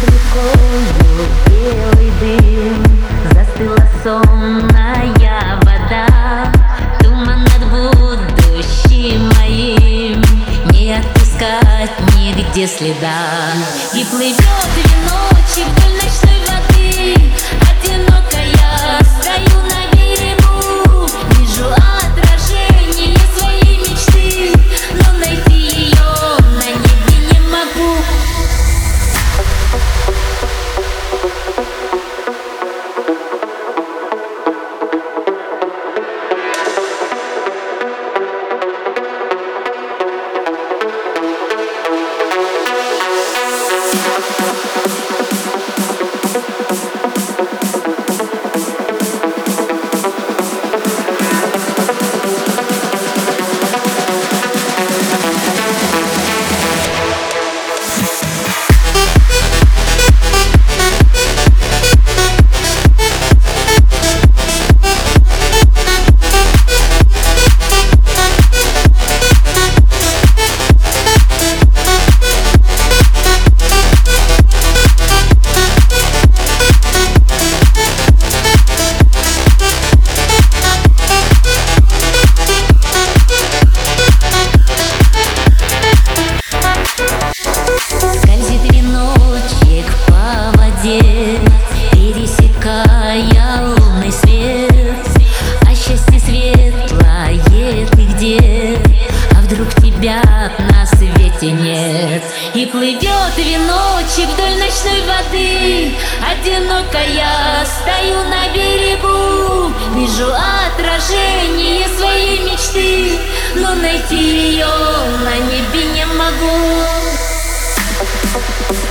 рекою белый дым, застыла сонная вода, туман над будущим моим, не отпускать нигде следа. И плывет веночек вдоль ночной воды, одинокая стою на берегу, вижу отражение своей мечты, но найти ее на небе не могу. Пересекая лунный свет, а счастье светлое ты где? А вдруг тебя на свете нет? И плывет веночек вдоль ночной воды, одинокая стою на берегу, вижу отражение своей мечты, но найти ее на небе не могу.